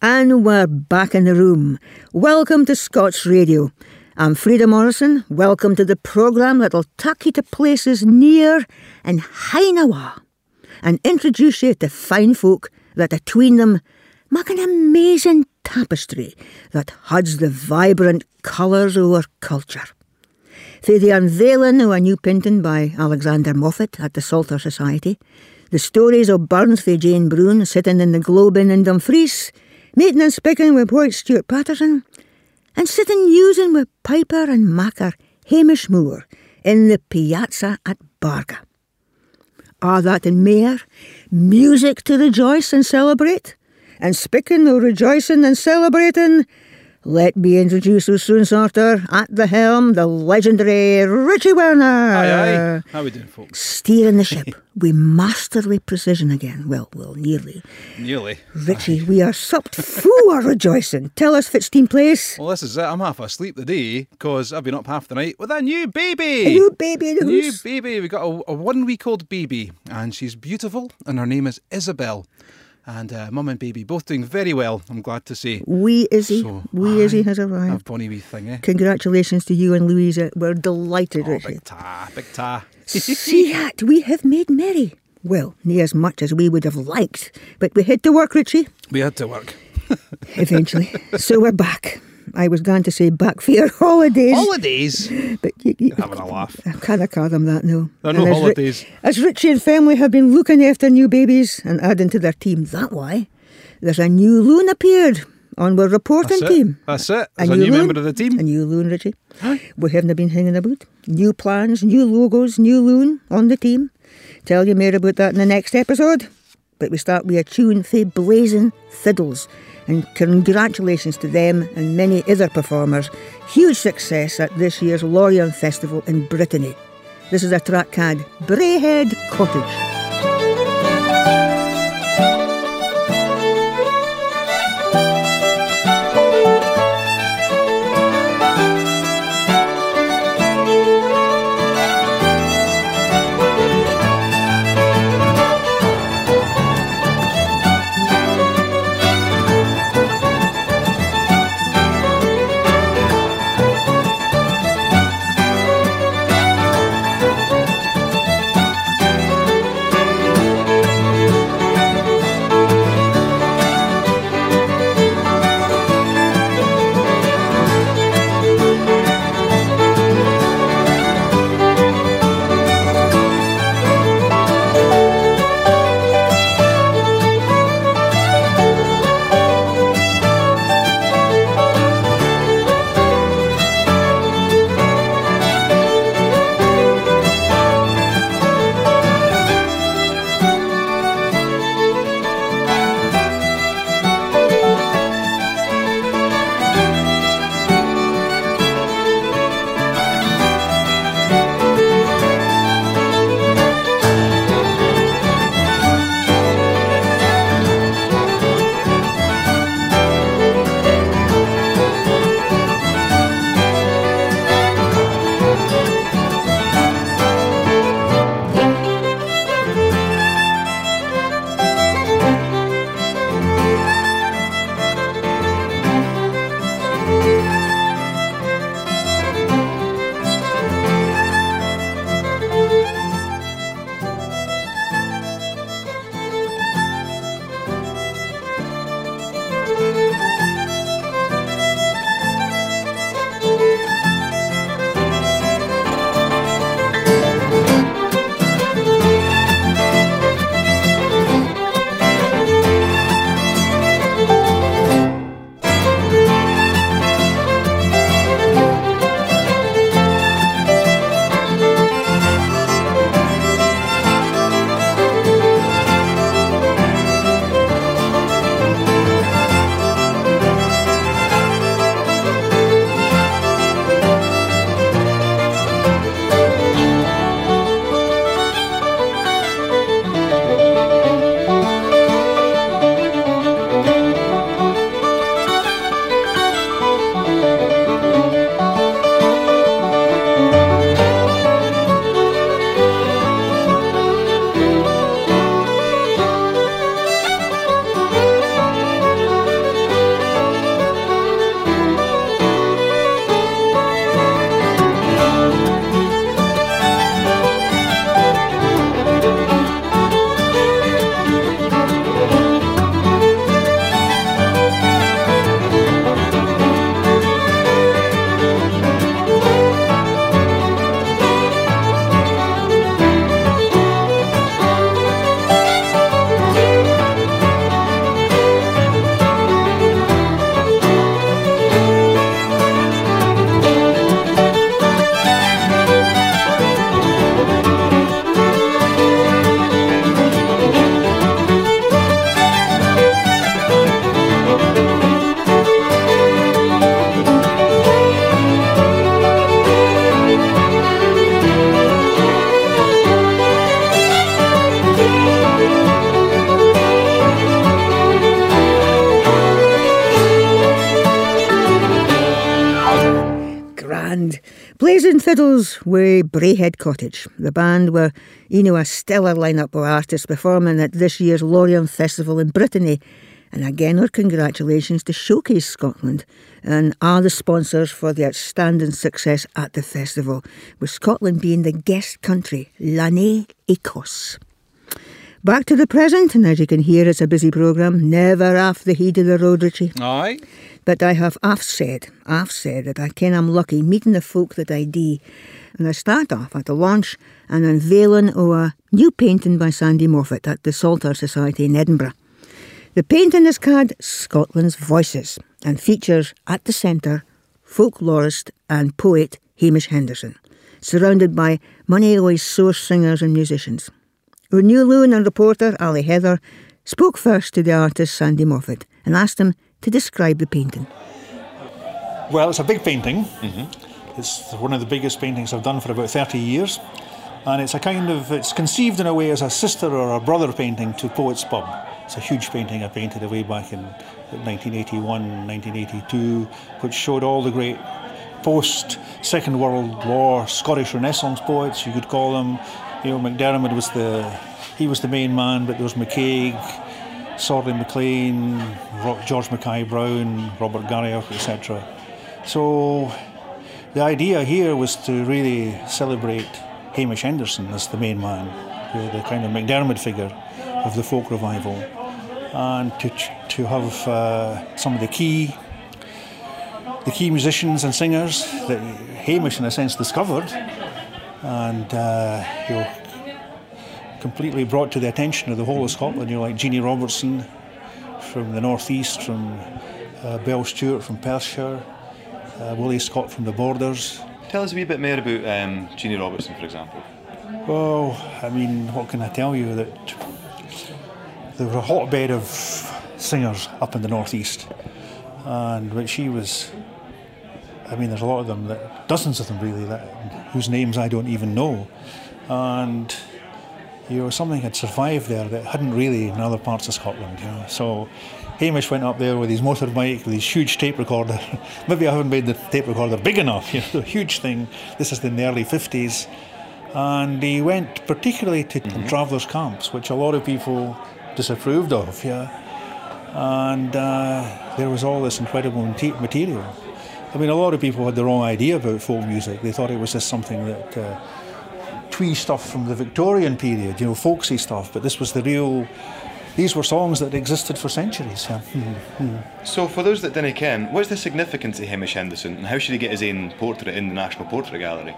And we're back in the room. Welcome to Scots Radio. I'm Frieda Morrison. Welcome to the programme that'll take you to places near and high na and introduce you to fine folk that atween them make an amazing tapestry that hides the vibrant colours of our culture. Fae the unveiling of a new painting by Alexander Moffat at the Salter Society, the stories of Burns fae Jane Brown sitting in the Globe Inn in Dumfries, meeting and speaking with poet Stuart Patterson, and sitting using with piper and macker Hamish Moore in the piazza at Barga. Are that and more, music to rejoice and celebrate? And speaking of rejoicing and celebrating, let me introduce you soon, Sarter, at the helm, the legendary Richie Werner. Aye, aye. How we doing, folks? Steering the ship with masterly precision again. Well, nearly. Nearly. Richie, we are supped full of rejoicing. Tell us, Fitzstein Place. Well, this is it. I'm half asleep today because I've been up half the night with a new baby. A new baby in the house. New baby. We got a 1 week old baby, and she's beautiful, and her name is Isabel. And mum and baby both doing very well, I'm glad to say. Wee Izzy Izzy has A arrived. bonny wee thing, eh? Congratulations to you and Louisa. We're delighted, Oh, Richie. big ta. See that, we have made merry. Well, near as much as we would have liked, but we had to work, Richie. We had to work. Eventually. So we're back. I was going to say back for your holidays. Holidays? But You're having a laugh. I can't call them that, no. They're no And holidays. As Richie and family have been looking after new babies and adding to their team that way, there's a new loon appeared on our reporting team. That's it. There's a new member of the team. A new loon, Richie. We haven't been hanging about. New plans, new logos, new loon on the team. Tell you more about that in the next episode. But we start with a tune for Blazing Fiddles. And congratulations to them and many other performers. Huge success at this year's Lorient Festival in Brittany. This is a track called Brayhead Cottage. Blazing Fiddles wi' Braehead Cottage. The band were, a stellar lineup of artists performing at this year's Lorient Festival in Brittany. And again, our congratulations to Showcase Scotland and are the sponsors for the outstanding success at the festival, with Scotland being the guest country, l'année Écosse. Back to the present, and as you can hear, it's a busy programme, never off the heat of the road, Richie. Aye. But I have said that I ken I'm lucky meeting the folk that I do. And I start off at the launch and unveiling of a new painting by Sandy Moffat at the Salter Society in Edinburgh. The painting is called Scotland's Voices and features at the centre folklorist and poet Hamish Henderson, surrounded by many of his source singers and musicians. Our new loon and reporter Ali Heather spoke first to the artist Sandy Moffat and asked him to describe the painting. Well, it's a big painting. Mm-hmm. It's one of the biggest paintings I've done for about 30 years. And it's conceived in a way as a sister or a brother painting to Poets Pub. It's a huge painting I painted way back in 1981, 1982, which showed all the great post-Second World War Scottish Renaissance poets, you could call them. MacDiarmid was the main man, but there was McCaig, Sorley MacLean, George Mackay Brown, Robert Garrioch, etc. So the idea here was to really celebrate Hamish Henderson as the main man, the kind of MacDiarmid figure of the folk revival, and to have some of the key musicians and singers that Hamish in a sense discovered and completely brought to the attention of the whole of Scotland, like Jeannie Robertson from the northeast, from Belle Stewart from Perthshire, Willie Scott from the Borders. Tell us a wee bit more about Jeannie Robertson, for example. Well, what can I tell you? That there was a hotbed of singers up in the northeast, and when she was, there's a lot of them, dozens of them really, whose names I don't even know, and something had survived there that hadn't really in other parts of Scotland. So Hamish went up there with his motorbike, with his huge tape recorder. Maybe I haven't made the tape recorder big enough. A huge thing. This is in the early 50s. And he went particularly to travellers' camps, which a lot of people disapproved of, and there was all this incredible material. A lot of people had the wrong idea about folk music. They thought it was just something that twee stuff from the Victorian period, folksy stuff, but this was these were songs that existed for centuries. So for those that didn't ken, what's the significance of Hamish Henderson, and how should he get his own portrait in the National Portrait Gallery?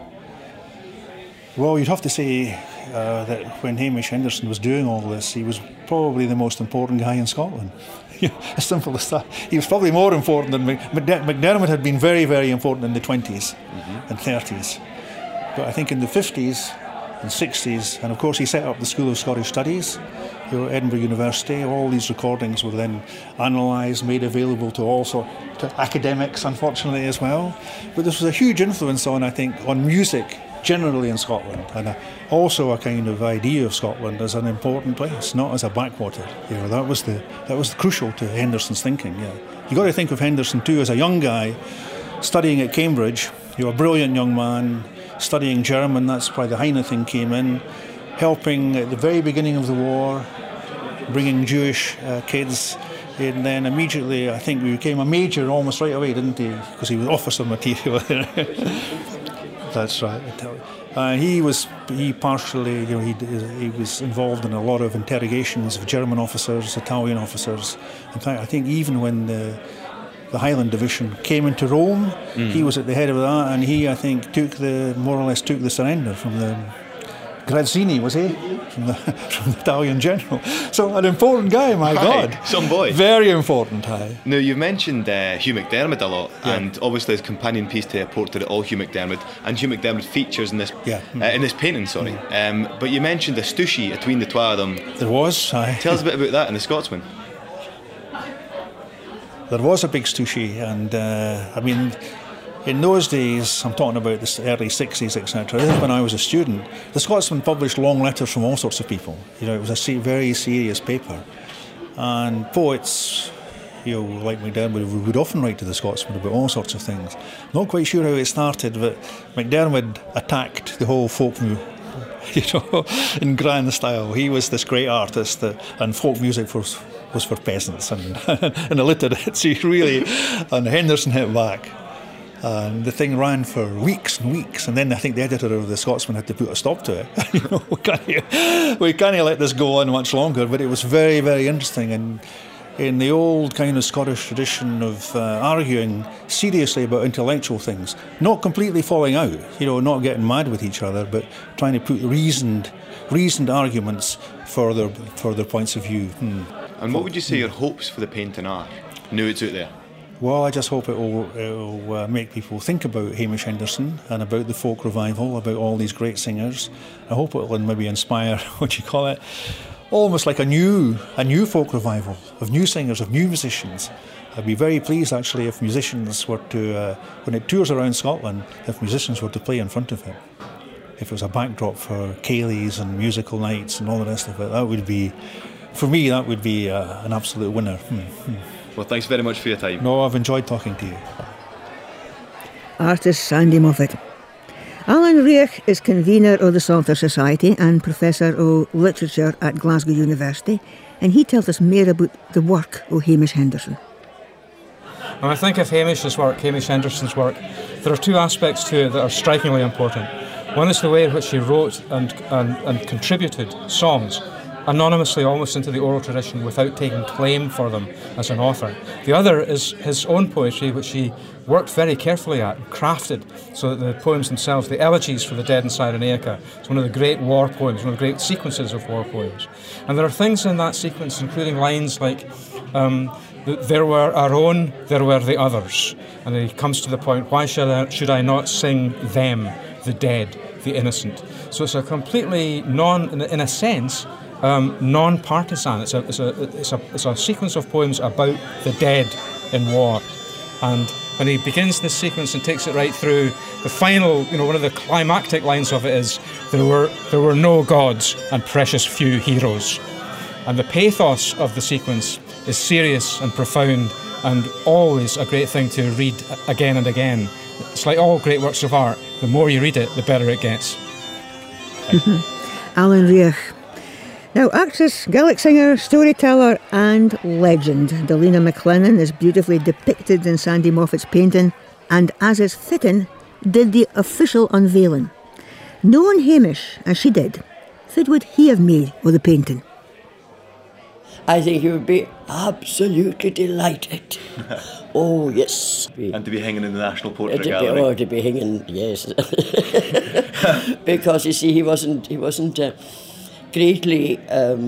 Well, you'd have to say that when Hamish Henderson was doing all this, he was probably the most important guy in Scotland. As simple as that. He was probably more important than MacDiarmid had been very, very important in the 20s and 30s. But I think in the 50s and 60s, and of course he set up the School of Scottish Studies, Edinburgh University. All these recordings were then analysed, made available to academics, unfortunately, as well. But this was a huge influence on music generally in Scotland, and also a kind of idea of Scotland as an important place, not as a backwater. That was crucial to Henderson's thinking. You got to think of Henderson too as a young guy studying at Cambridge. A brilliant young man studying German. That's why the Heine thing came in, helping at the very beginning of the war, bringing Jewish kids. And then immediately, I think, he became a major almost right away, didn't he? Because he was officer material. That's right. He was involved in a lot of interrogations of German officers, Italian officers. In fact, I think even when the Highland Division came into Rome, he was at the head of that, and he, I think, more or less took the surrender from the Grazzini, was he? From the Italian general. So an important guy, my God. Some boy. Very important, aye. Now, you've mentioned Hugh MacDiarmid a lot, and obviously his companion piece to a portrait of Hugh MacDiarmid, and Hugh MacDiarmid features in this in this painting, sorry. But you mentioned a stooshy between the two of them. There was, aye. Tell us a bit about that in The Scotsman. There was a big stooshy, and in those days, I'm talking about the early 60s, etc., when I was a student, the Scotsman published long letters from all sorts of people. It was a very serious paper. And poets, like McDermott would often write to the Scotsman about all sorts of things. Not quite sure how it started, but McDermott attacked the whole folk music, in grand style. He was this great artist, and folk music was for peasants and illiterates. He really, and Henderson hit back. And the thing ran for weeks and weeks, and then I think the editor of the Scotsman had to put a stop to it. We can't let this go on much longer. But it was very, very interesting, and in the old kind of Scottish tradition of arguing seriously about intellectual things, not completely falling out, not getting mad with each other, but trying to put reasoned arguments for their points of view. And what would you say your hopes for the painting are, now it's out there? Well, I just hope it will make people think about Hamish Henderson and about the folk revival, about all these great singers. I hope it will maybe inspire, almost like a new folk revival of new singers, of new musicians. I'd be very pleased actually if musicians were to, when it tours around Scotland, if musicians were to play in front of him. If it was a backdrop for Céilís and musical nights and all the rest of it, that would be, for me, that would be an absolute winner. Well, thanks very much for your time. No, I've enjoyed talking to you. Artist Sandy Moffat. Alan Reich is convener of the Psalter Society and Professor of Literature at Glasgow University, and he tells us more about the work of Hamish Henderson. When I think of Hamish Henderson's work, there are two aspects to it that are strikingly important. One is the way in which he wrote and contributed songs anonymously almost into the oral tradition without taking claim for them as an author. The other is his own poetry, which he worked very carefully at and crafted so that the poems themselves, the elegies for the dead in Cyrenaica, it's one of the great war poems, one of the great sequences of war poems. And there are things in that sequence, including lines like, there were our own, there were the others. And then he comes to the point, why should I not sing them, the dead, the innocent? So it's a completely in a sense, non-partisan. It's a sequence of poems about the dead in war. And when he begins this sequence and takes it right through, the final, one of the climactic lines of it is, there were no gods and precious few heroes. And the pathos of the sequence is serious and profound and always a great thing to read again and again. It's like all great works of art. The more you read it, the better it gets. Alan Reich. Now, actress, Gaelic singer, storyteller and legend Dalina McLennan is beautifully depicted in Sandy Moffat's painting, and as is fitting, did the official unveiling. Knowing Hamish as she did, what would he have made of the painting? I think he would be absolutely delighted. Oh, yes. And to be hanging in the National Portrait Gallery. To be hanging, yes. Because, you see, he wasn't greatly,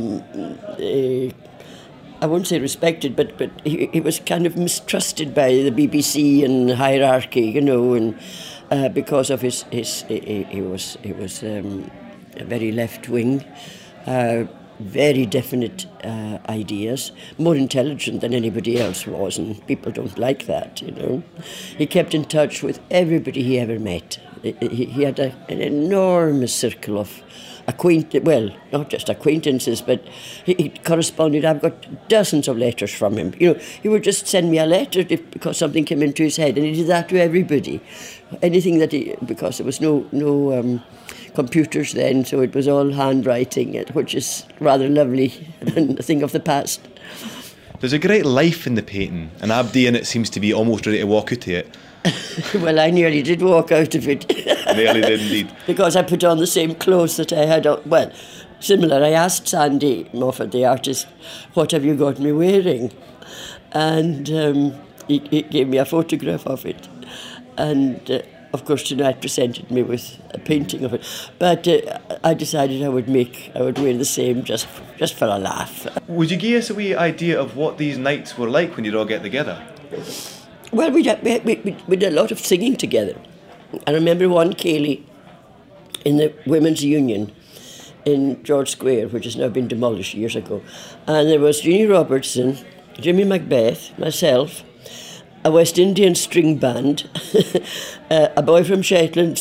I won't say respected, but he was kind of mistrusted by the BBC and hierarchy, and because of he was very left wing, very definite ideas, more intelligent than anybody else was, and people don't like that, He kept in touch with everybody he ever met. He had an enormous circle of not just acquaintances, but he corresponded. I've got dozens of letters from him. He would just send me a letter because something came into his head, and he did that to everybody. Anything because there was no computers then, so it was all handwriting, which is rather lovely and a thing of the past. There's a great life in the painting, and Abdi in it seems to be almost ready to walk out of it. Well, I nearly did walk out of it. Nearly did indeed. Because I put on the same clothes that I had on. Similar. I asked Sandy Moffat, the artist, what have you got me wearing? And he gave me a photograph of it. And of course tonight presented me with a painting of it. But I decided I would wear the same just for a laugh. Would you give us a wee idea of what these nights were like when you'd all get together? Well, we did a lot of singing together. I remember one Céilí in the Women's Union in George Square, which has now been demolished years ago. And there was Jeannie Robertson, Jimmy Macbeth, myself, a West Indian string band, a boy from Shetland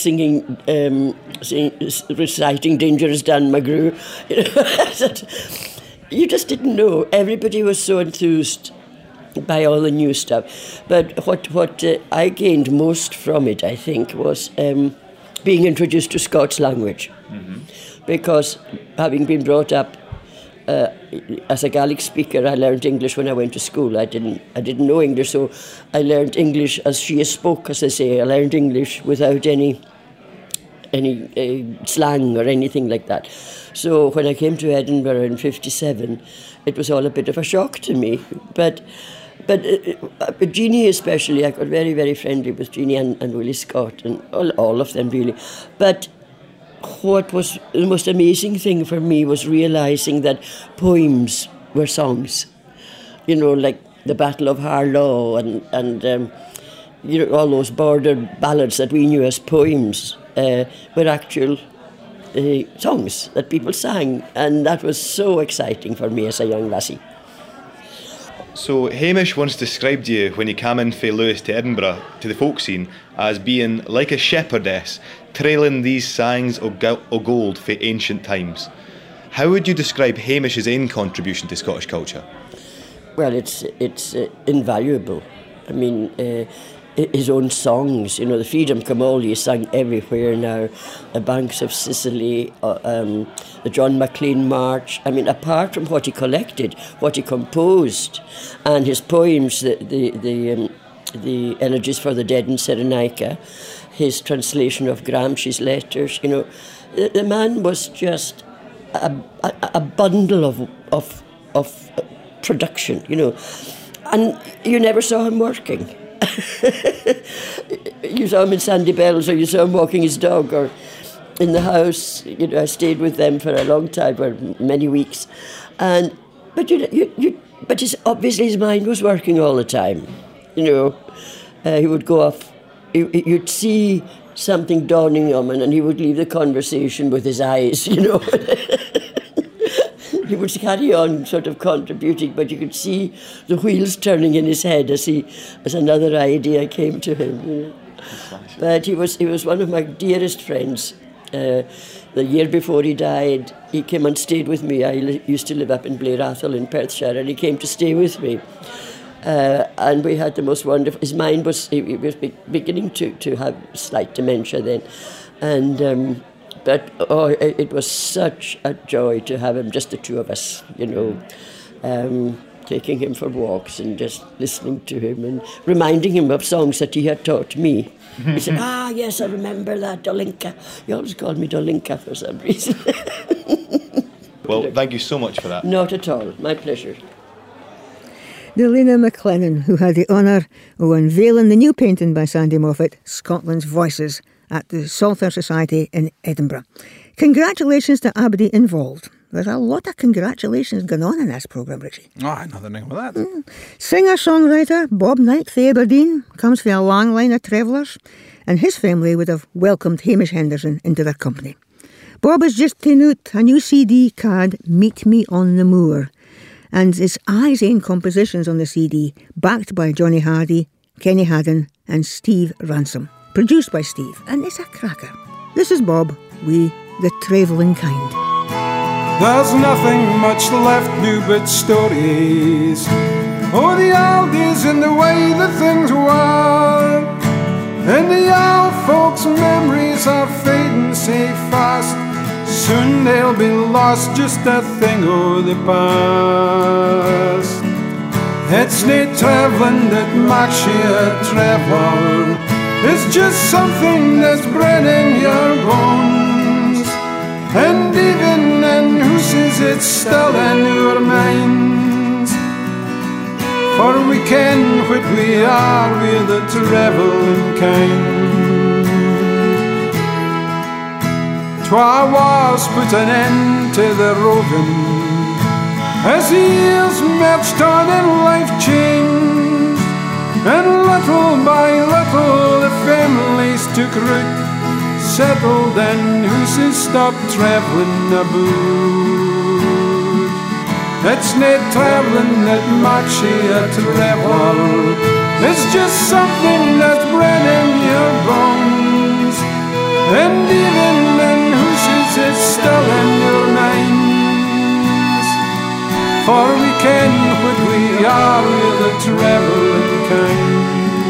reciting Dangerous Dan McGrew. You just didn't know. Everybody was so enthused buy all the new stuff. But what I gained most from it, I think, was being introduced to Scots language. Mm-hmm. Because having been brought up as a Gaelic speaker, I learned English when I went to school. I didn't know English, so I learned English as she spoke, as they say. I learned English without any slang or anything like that. So when I came to Edinburgh in '57, it was all a bit of a shock to me. But Jeannie especially, I got very, very friendly with Jeannie and Willie Scott and all of them really. But what was the most amazing thing for me was realising that poems were songs. You know, like the Battle of Harlaw and you know, all those border ballads that we knew as poems were actual songs that people sang, and that was so exciting for me as a young lassie. So Hamish once described you when he came in from Lewis to Edinburgh to the folk scene as being like a shepherdess trailing these songs o' gold for ancient times. How would you describe Hamish's own contribution to Scottish culture? Well, it's invaluable. I mean, his own songs, you know, the Freedom Come All is sung everywhere now, the Banks of Sicily, the John Maclean March. I mean, apart from what he collected, what he composed, and his poems, the Elegies for the Dead in Cyrenaica, his translation of Gramsci's letters, you know, the man was just a bundle of production, you know, and you never saw him working. You saw him in Sandy Bells, or you saw him walking his dog, or in the house. You know, I stayed with them for a long time, for many weeks, but obviously his mind was working all the time. You know, he would go off. You'd see something dawning on him, and he would leave the conversation with his eyes. You know. He would carry on sort of contributing, but you could see the wheels turning in his head as another idea came to him. You know. But he was one of my dearest friends. The year before he died, he came and stayed with me. I used to live up in Blair Athol in Perthshire, and he came to stay with me. And we had the most wonderful... His mind was... He was beginning to have slight dementia then. And... But it was such a joy to have him, just the two of us, you know, taking him for walks and just listening to him and reminding him of songs that he had taught me. He said, yes, I remember that, Dolinka. He always called me Dolinka for some reason. Well, thank you so much for that. Not at all. My pleasure. Delina McLennan, who had the honour of unveiling the new painting by Sandy Moffat, Scotland's Voices, at the Saltire Society in Edinburgh. Congratulations to everybody involved. There's a lot of congratulations going on in this programme, Richie. Nothing wrong with that. Singer-songwriter Bob Knight from Aberdeen comes from a long line of travellers, and his family would have welcomed Hamish Henderson into their company. Bob has just taken out a new CD called Meet Me on the Moor, and it's his own compositions on the CD, backed by Johnny Hardy, Kenny Haddon and Steve Ransom. Produced by Steve, and it's a cracker. This is Bob, we the travelling kind. There's nothing much left new but stories. Oh, the old days and the way the things were. And the old folks' memories are fading so fast. Soon they'll be lost, just a thing of the past. It's no travelling that makes you a traveller. It's just something that's bred in your bones. And even in who says it's still in your minds. For we ken what we are, we're the travelling kind. 'Twas wars put an end to the roving, as the years marched on and life changed. And little by little the families took root, settled and who's stopped travelling about. It's no travelling that makes you a traveller. It's just something that's bred in your bones. And even in who's it's still in your minds. for we ken what we are, we're the travelling kind.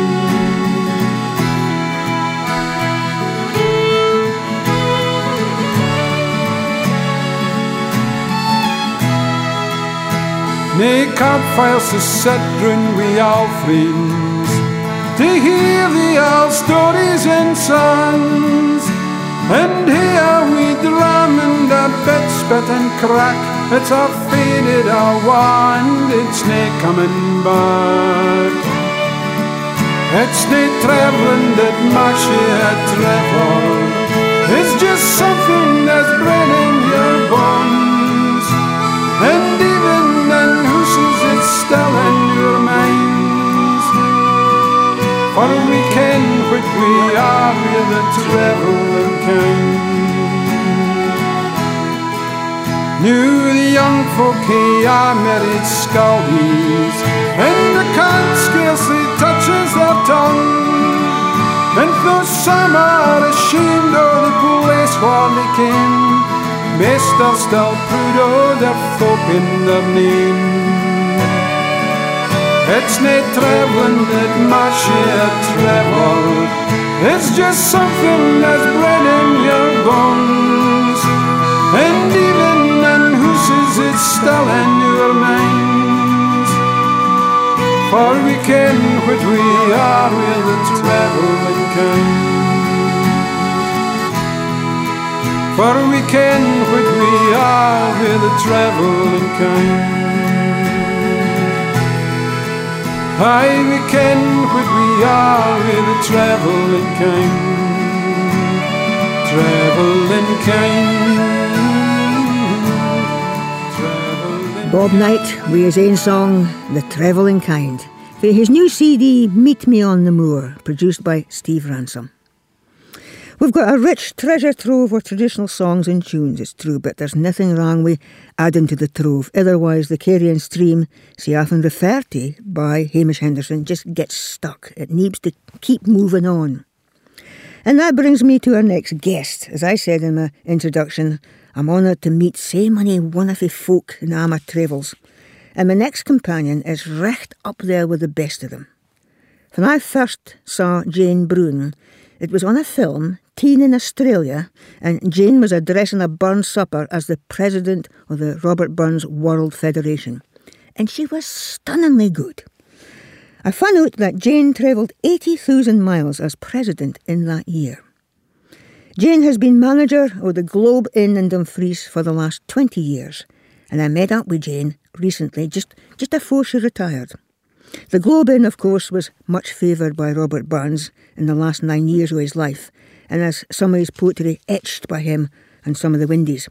Nae campfires to sit round we all friends, to hear the old stories and songs, and here we drum and a bit spit and crack. It's a faded a wand, it's nae coming back. It's nae travelling that makes you a travel, it's just something that's bred in your bones, and even in houses it's still in your minds. For we ken what we are, we're the travelling kind. Now the young folk here are married scullies, and the can't scarcely touches their tongue. And though some are ashamed of the place where they came, most are still proud of their folk in their name. It's nae travelling that makes you a travel, it's just something that's bred in your bones, and even in houses it's still in your minds. For we ken what we are, we're the travelling kind. For we ken what we are, we're the travelling kind. Aye, we ken what we are, we're the travelling kind. Travelling kind. Bob Knight with his own song, The Travelling Kind, for his new CD, Meet Me on the Moor, produced by Steve Ransom. We've got a rich treasure trove of traditional songs and tunes, it's true, but there's nothing wrong with adding to the trove. Otherwise, the carrying stream, see often referred to by Hamish Henderson, just gets stuck. It needs to keep moving on. And that brings me to our next guest. As I said in my introduction, I'm honoured to meet so many wonderful folk in our travels. And my next companion is right up there with the best of them. When I first saw Jane Broun, it was on a film, Teen in Australia, and Jane was addressing a Burns supper as the president of the Robert Burns World Federation. And she was stunningly good. I found out that Jane travelled 80,000 miles as president in that year. Jane has been manager of the Globe Inn in Dumfries for the last 20 years, and I met up with Jane recently, just before she retired. The Globe Inn, of course, was much favoured by Robert Burns in the last 9 years of his life, and as some of his poetry etched by him and some of the Windies.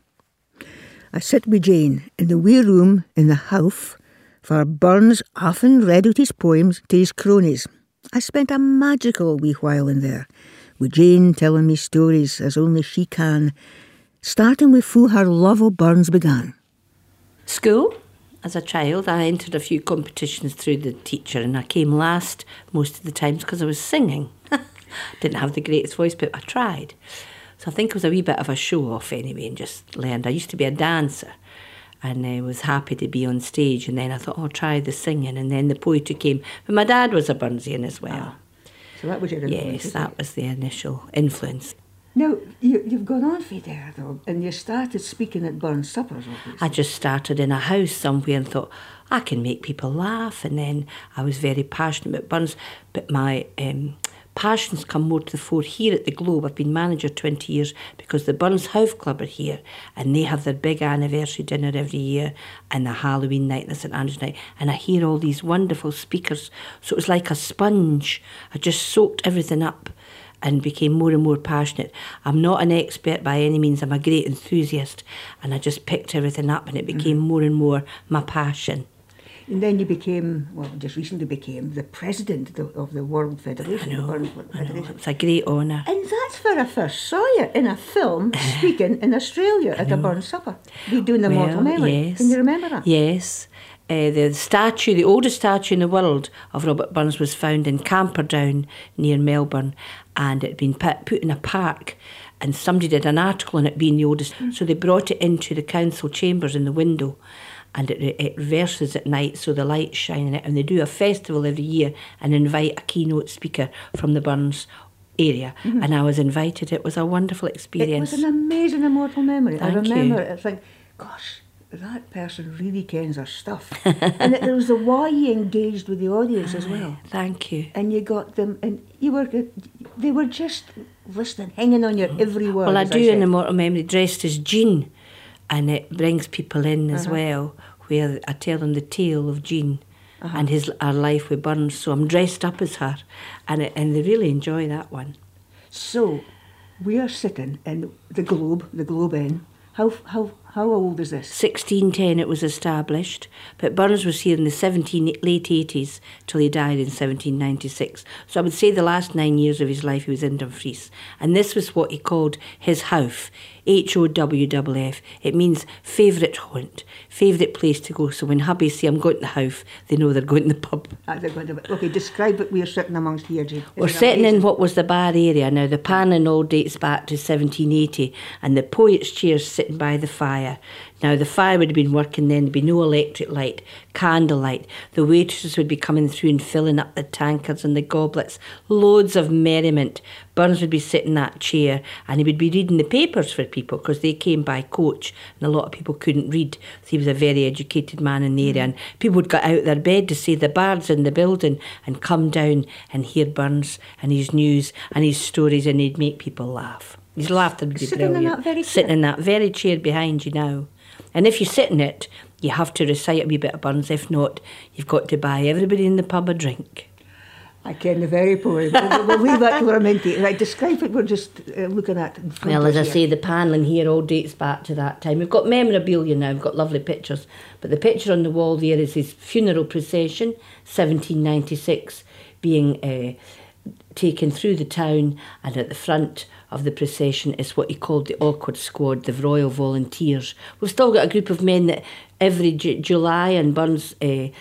I sit with Jane in the wee room in the Howff, for Burns often read out his poems to his cronies. I spent a magical wee while in there, with Jane telling me stories as only she can, starting with who her love of Burns began. School. As a child, I entered a few competitions through the teacher, and I came last most of the times because I was singing. Didn't have the greatest voice, but I tried. So I think it was a wee bit of a show-off anyway, and just learned. I used to be a dancer, and I was happy to be on stage, and then I thought, I'll try the singing, and then the poetry came. But my dad was a Burnsian as well. So that was your influence? Yes, that was the initial influence. Now, you've gone on from there, though, and you started speaking at Burns suppers, obviously. I just started in a house somewhere and thought, I can make people laugh. And then I was very passionate about Burns, but my passions come more to the fore here at the Globe. I've been manager 20 years because the Burns Howff Club are here, and they have their big anniversary dinner every year, and the Halloween night and the St Andrews night, and I hear all these wonderful speakers. So it was like a sponge. I just soaked everything up and became more and more passionate. I'm not an expert by any means, I'm a great enthusiast, and I just picked everything up, and it became more and more my passion. And then you became, well, just recently became the president of the World Federation. I know, it's a great honour. And that's where I first saw you, in a film, speaking in Australia at a Burns supper. You doing the Mortal Memory. Yes. Can you remember that? Yes. The statue, the oldest statue in the world of Robert Burns, was found in Camperdown near Melbourne, and it had been put in a park, and somebody did an article on it being the oldest, so they brought it into the council chambers in the window, and it reverses at night, so the light's shining out. And they do a festival every year and invite a keynote speaker from the Burns area. And I was invited. It was a wonderful experience. It was an amazing immortal memory. I Thank remember you. it. I think, gosh, that person really kens their stuff. And there was the way you engaged with the audience as well. Thank you. And you got them, and they were just listening, hanging on your every word. Well, I as do said. in Immortal Memory dressed as Jean, and it brings people in as well, where I tell them the tale of Jean and our life with Burns. So I'm dressed up as her, and they really enjoy that one. So, we are sitting in the Globe Inn. How old is this? 1610 it was established, but Burns was here in the late 80s till he died in 1796. So I would say the last 9 years of his life he was in Dumfries. And this was what he called his Howff, Howff. It means favourite haunt, favourite place to go. So when hubbies say I'm going to the Howff, they know they're going to the pub. Okay, describe what we are sitting amongst here, Jane. We're sitting in what was the bar area. Now the panelling all dates back to 1780, and the poet's chair's sitting by the fire. Now the fire would have been working then, there'd be no electric light, candlelight. The waitresses would be coming through and filling up the tankards and the goblets. Loads of merriment. Burns would be sitting in that chair and he would be reading the papers for people because they came by coach and a lot of people couldn't read. So he was a very educated man in the area, and people would get out of their bed to see the bard's in the building and come down and hear Burns and his news and his stories, and he'd make people laugh. His laughter would be brilliant. Sitting in that very chair behind you now. And if you sit in it, you have to recite a wee bit of Burns. If not, you've got to buy everybody in the pub a drink. I ken the very poem. We'll leave that to Raminti. Right, describe what we're just looking at in front Well, of as I us say, the panelling here all dates back to that time. We've got memorabilia now, we've got lovely pictures. But the picture on the wall there is his funeral procession, 1796, being taken through the town, and at the front of the procession is what he called the Awkward Squad, the Royal Volunteers. We've still got a group of men that every July and Burns'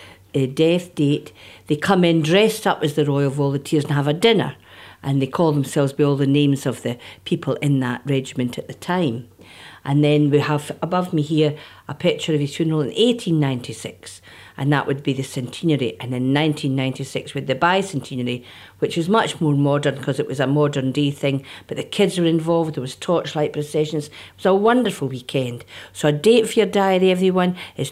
death date, they come in dressed up as the Royal Volunteers and have a dinner, and they call themselves by all the names of the people in that regiment at the time. And then we have above me here a picture of his funeral in 1896, and that would be the centenary. And in 1996 with the bicentenary, which was much more modern because it was a modern day thing, but the kids were involved, there was torchlight processions. It was a wonderful weekend. So a date for your diary, everyone, is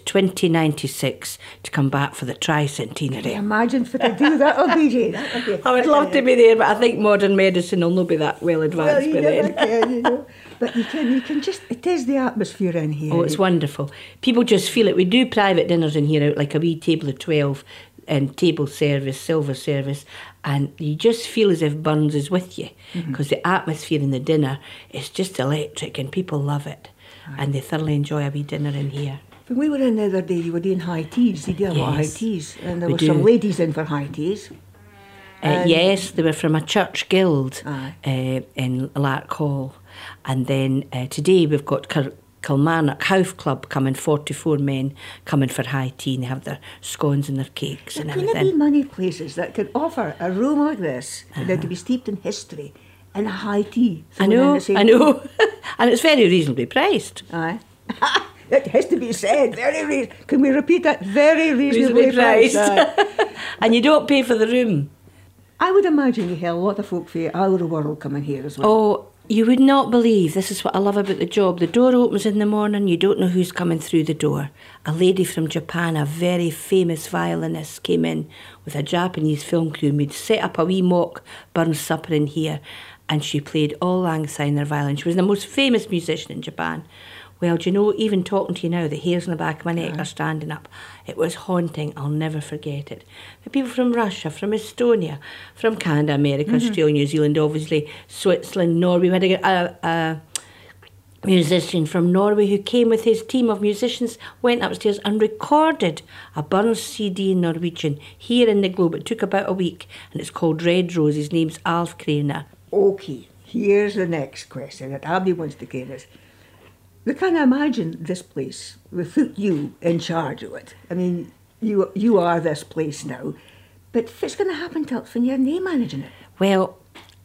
2096 to come back for the tricentenary. Imagine if I could do that, BJ. I would love to be there, but I think modern medicine will not be that well advanced by then. Can. But you can just, it is the atmosphere in here. Oh, it's wonderful. People just feel it. We do private dinners in here out like a wee table of 12 and table service, silver service, and you just feel as if Burns is with you because the atmosphere in the dinner is just electric and people love it. And they thoroughly enjoy a wee dinner in here. When we were in the other day, you were doing high teas. You do a lot of high teas. And there were some ladies in for high teas. Yes, they were from a church guild in Lark Hall. And then today we've got Kilmarnock Howff Club coming, 44 men coming for high tea, and they have their scones and their cakes and everything. Can there be many places that could offer a room like this that to be steeped in history and a high tea? I know. And it's very reasonably priced. Aye. It has to be said, can we repeat that? Very reasonably priced. And you don't pay for the room. I would imagine you have a lot of folk from all over the world coming here as well. Oh, you would not believe, this is what I love about the job. The door opens in the morning, you don't know who's coming through the door. A lady from Japan, a very famous violinist, came in with a Japanese film crew, and we'd set up a wee mock Burns supper in here, and she played all lang syne her violin. She was the most famous musician in Japan. Well, do you know, even talking to you now, the hairs on the back of my neck are standing up. It was haunting. I'll never forget it. The people from Russia, from Estonia, from Canada, America, Australia, New Zealand, obviously, Switzerland, Norway. We had a musician from Norway who came with his team of musicians, went upstairs and recorded a Burns CD in Norwegian here in the Globe. It took about a week, and it's called Red Rose. His name's Alf Kraner. Okay, here's the next question that Abby wants to give us. We can't imagine this place without you in charge of it. I mean, you are this place now. But if it's going to happen to us when you're name managing it. Well,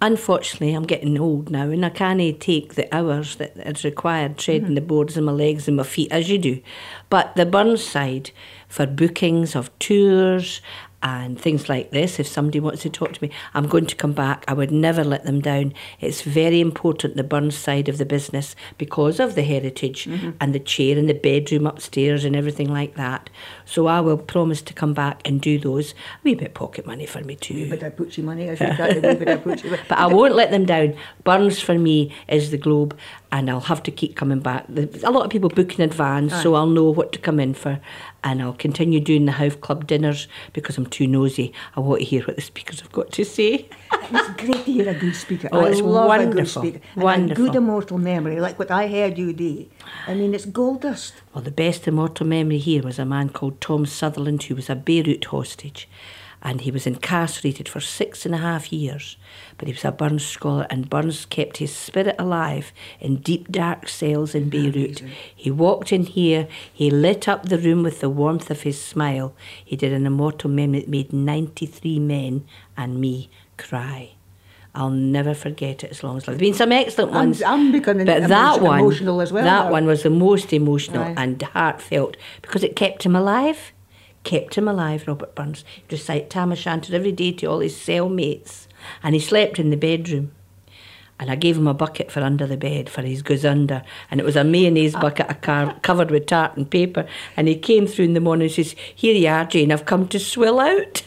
unfortunately, I'm getting old now and I can't take the hours that is required treading the boards in my legs and my feet as you do. But the Burnside, for bookings of tours and things like this, if somebody wants to talk to me, I'm going to come back. I would never let them down. It's very important, the Burns side of the business, because of the heritage and the chair and the bedroom upstairs and everything like that. So I will promise to come back and do those. A wee bit of pocket money for me too. But I put you money, I think that a wee bit of put you money. But I won't let them down. Burns for me is the Globe, and I'll have to keep coming back. There's a lot of people book in advance, so I'll know what to come in for. And I'll continue doing the Howth Club dinners because I'm too nosy. I want to hear what the speakers have got to say. It's great to hear a good speaker. Oh, I it's love wonderful. a good speaker. And Wonderful. a good immortal memory, like what I heard you do. I mean, it's gold dust. Well, the best immortal memory here was a man called Tom Sutherland, who was a Beirut hostage. And he was incarcerated for 6.5 years. But he was a Burns scholar, and Burns kept his spirit alive in deep, dark cells in Beirut. He walked in here, he lit up the room with the warmth of his smile. He did an immortal memory that made 93 men and me cry. I'll never forget it as long as I live. There's been some excellent ones. I'm becoming but that one, emotional as well. That one was the most emotional Aye. and heartfelt because it kept him alive. Kept him alive, Robert Burns. He'd recite Tam O'Shanter every day to all his cellmates. And he slept in the bedroom. And I gave him a bucket for under the bed for his goes under. And it was a mayonnaise bucket covered with tartan paper. And he came through in the morning and says, "Here you are, Jane, I've come to swill out."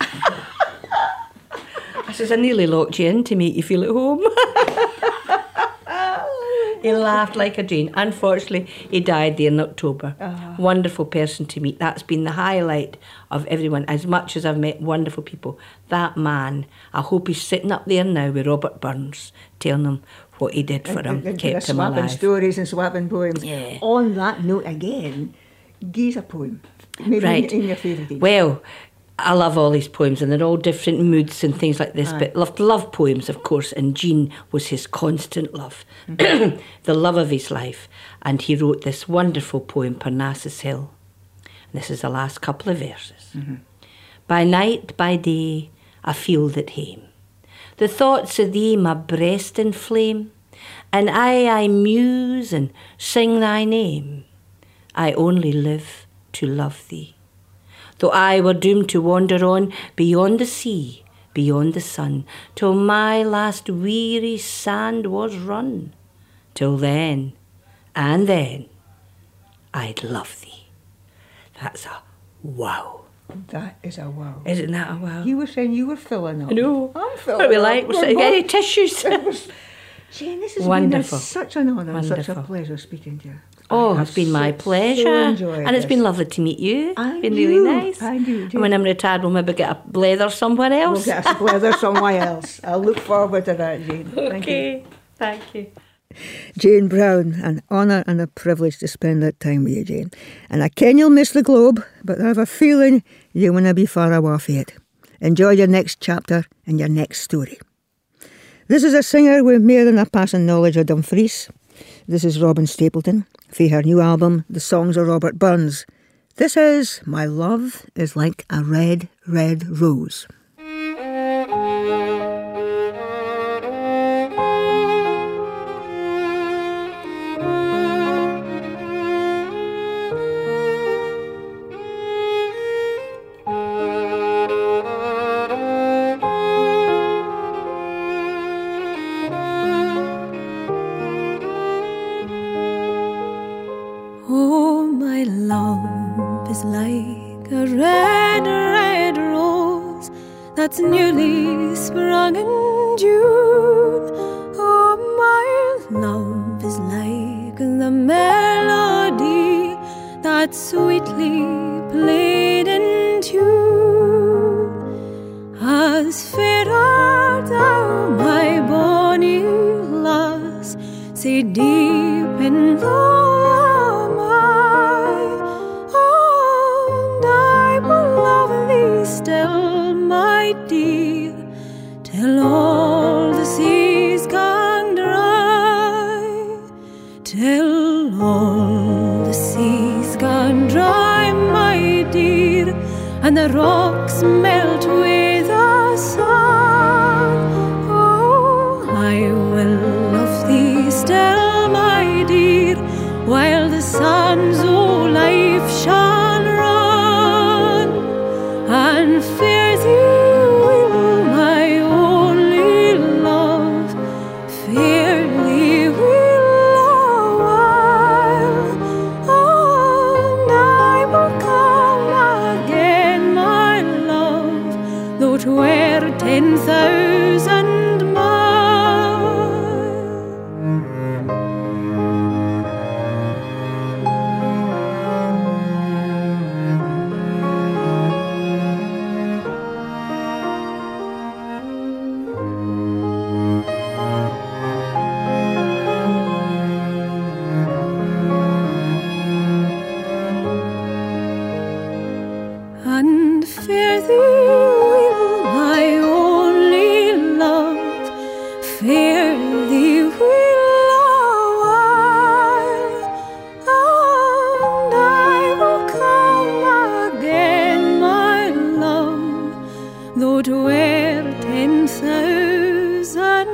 I says, "I nearly locked you in to make you feel at home." He laughed like a Jane. Unfortunately, he died there in October. Wonderful person to meet. That's been the highlight of everyone. As much as I've met wonderful people, that man, I hope he's sitting up there now with Robert Burns, telling him what he did for him, kept him swapping alive. stories and swapping poems. Yeah. On that note again, give us a poem. Maybe Right. in your favourite. Well, I love all these poems and they're all different moods and things like this, but love poems, of course, and Jean was his constant love, the love of his life. And he wrote this wonderful poem, Parnassus Hill. And this is the last couple of verses. By night, by day, I feel that hame. The thoughts of thee my breast inflame, and I muse and sing thy name. I only live to love thee. Though I were doomed to wander on beyond the sea, beyond the sun, till my last weary sand was run. Till then, and then, I'd love thee. That's a wow. That is a wow. Isn't that a wow? You were saying you were filling up. I know. I'm filling What are we up. like? We're Any both- tissues? Jane, this has Wonderful. been such an honour and such a Wonderful. pleasure speaking to you. Oh, I it's have been my so pleasure. enjoyed And it's been this. lovely to meet you. And It's been you. really nice. And you, And when I'm retired, we'll maybe get a blether somewhere We'll else. get us together somewhere else. I look forward to that, Jane. Thank you. Okay, thank you. Jane Brown, an honour and a privilege to spend that time with you, Jane. And I ken you'll miss the Globe, but I have a feeling you won't be far away from it. Enjoy your next chapter and your next story. This is a singer with more than a passing knowledge of Dumfries. This is Robin Stapleton, for her new album, The Songs of Robert Burns. This is My Love is Like a Red, Red Rose. Oh, my love is like a red, red rose that's newly sprung in June. Oh, my love is like the melody that's sweetly played in tune. As fair art thou, my bonny lass, say deep in the still, my dear, till all the seas gone dry, till all the seas gone dry, my dear, and the rocks melt with the sun. Oh, were 10,000 miles. And fare thee well, my only love, fare thee well awhile, and I will come again, my love, though 'twere 10,000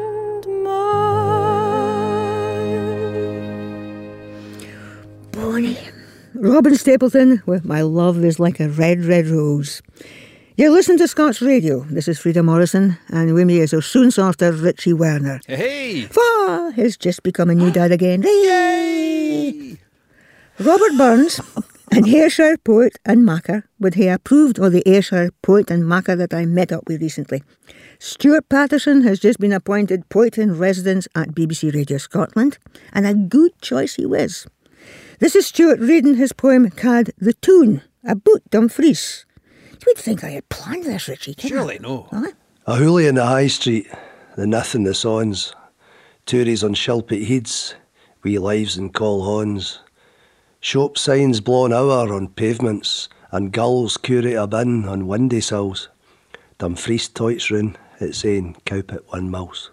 miles. Bonnie. Robin Stapleton with My Love Is Like a Red, Red Rose. You're listening to Scots Radio. This is Frida Morrison, and with me is our soon sorter Richie Werner. Hey! For he's just become a new dad again. Yay! Robert Burns, an Ayrshire poet and macker, would he approved of the Ayrshire poet and macker that I met up with recently. Stuart Patterson has just been appointed poet in residence at BBC Radio Scotland, and a good choice he was. This is Stuart reading his poem called The Tune about Dumfries. You would think I had planned this, Richie. Surely no. Huh? A hoolie in the high street, the nith and the sons, touries on Shilpit Heads, wee lives in Col Horns, shop signs blown hour on pavements, and gulls curate a bin on windy sills. Dumfries toits roon, it's saying Cowpit 1 miles.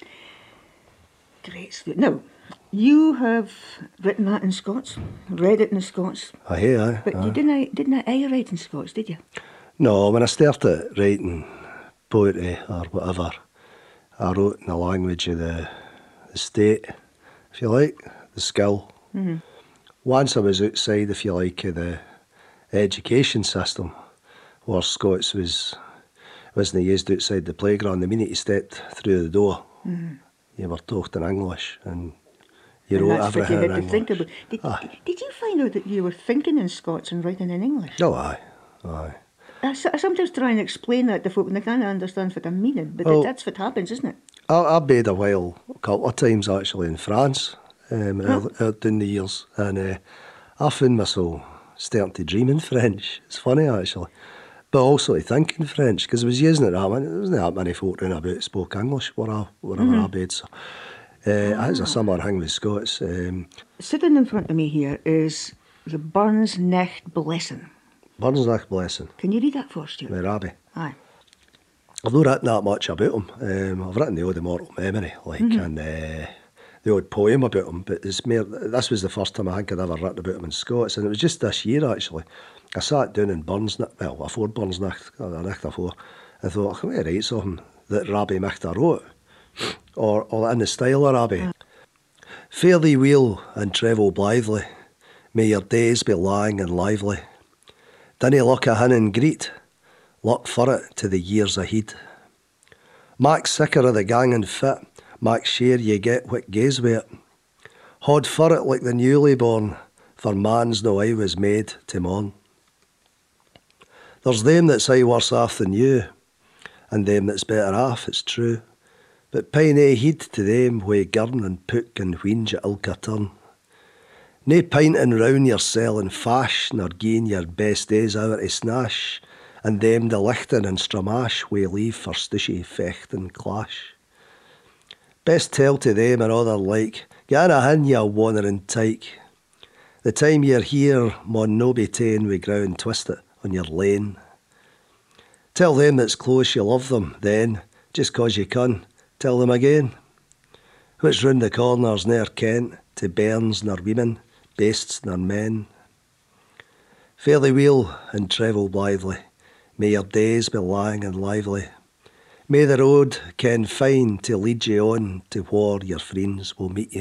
Great. Now, you have written that in Scots, read it in Scots. Aye. But you didn't write in Scots, did you? No, when I started writing poetry or whatever, I wrote in the language of the state, if you like, the skill. Mm-hmm. Once I was outside, if you like, of the education system, where Scots wasn't used outside the playground. The minute you stepped through the door, you were talking English, and you wrote everything in English. Think about. Did you find out that you were thinking in Scots and writing in English? Oh, aye. I sometimes try and explain that to folk and they can't understand what I'm meaning, but that's what happens, isn't it? I've been a while, a couple of times actually, in France, down the years, and I found myself starting to dream in French. It's funny actually, but also to think in French, because I was using it that many. There wasn't that many folk round about spoke English wherever I bed. So it's a similar thing with Scots. Sitting in front of me here is the Burns Necht Blessing. Burns Necht Blessing. Can you read that for us, Stuart? My Rabbi. Aye. I've not written that much about him. I've written the odd Immortal Memory, and the odd poem about him, but it's mere. This was the first time I think I'd ever written about him in Scots, and it was just this year actually. I sat down in Burns, before Burns Necht, the night before, and thought, I can write something that Rabbi Michta wrote, or in the style of Rabbi. Fare thee weel and travel blithely, may your days be lang and lively. Dinna look ahin and greet, look for it to the years ahead. Mak sicker of the gang and fit, mak sure ye get what gaes wi' it. Haud for it like the newly born, for man's no I was made to mourn. There's them that's aye worse off than you, and them that's better off, it's true. But pay nae heed to them whae girn and pook and whinge at ilka turn. Nae pinting round yoursel and fash, nor gieing your best days out to snash, and them the lichten and stramash whae leave for stushy fecht and clash. Best tell to them and other like, get a hin ya wandering tyke. The time you're here maun no be ta'en wi' ground twisted on your lane. Tell them that's close you love them, then, just 'cause you can, tell them again. What's round the corners ne'er kent, to bairns nor women, beasts nor men. Fare thee weel and travel blithely, may your days be lang and lively. May the road ken fine to lead you on to where your friends will meet you.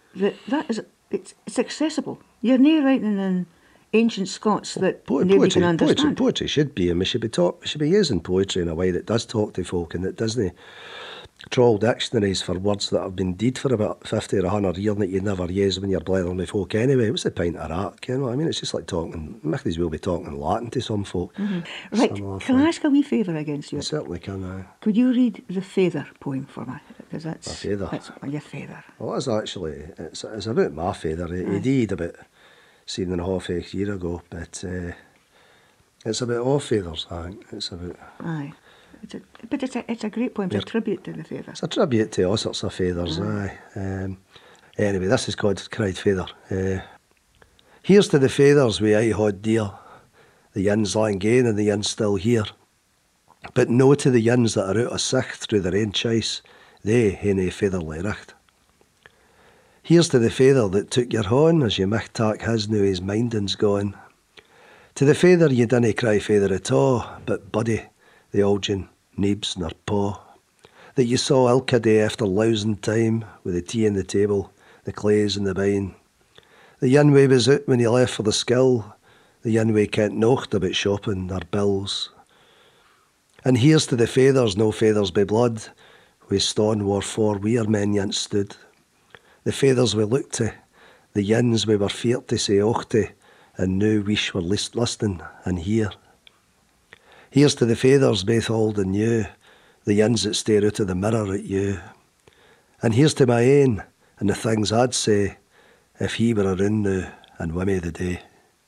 It's accessible. You're nae writing in ancient Scots that nobody can understand. Poetry should be, and we should be using poetry in a way that does talk to folk and that doesn't troll dictionaries for words that have been dead for about 50 or 100 years that you never use when you're blethering with folk anyway. What's the point of that? You know what I mean? It's just like talking, Michael will be talking Latin to some folk. Right, can I ask a wee favour against you? You certainly can, Could you read the Feather poem for me? Because that's... A feather? That's your feather. Well, it's actually, it's about my feather. He died about 7.5, 8 years ago, but it's about all feathers, I think. It's about... Aye. It's a great poem. It's a tribute to the feather. It's a tribute to all sorts of feathers, aye. Anyway, this is called Cried Feather. Here's to the feathers we aye had dear, the yins lang gane and the yins still here. But no to the yins that are out of sicht through their ain chase, they hae nae featherly richt. Here's to the feather that took your horn as you micht tak his now his mindin's gone. To the feather you dinna cry feather at all, but buddy, the Algin, Neebs nor paw, that you saw ilka day after lousing time, with the tea on the table, the clays and the bine. The yin way was out when he left for the skill, the yin way kent nocht about shopping nor bills. And here's to the feathers, no feathers by blood, we stone war for weir men yant stood. The feathers we looked to, the yins we were feared to say och to, and now wish were listening and hear. Here's to the feathers both old and new, the yins that stare out of the mirror at you. And here's to my ain, and the things I'd say, if he were around now, and wi' me the day.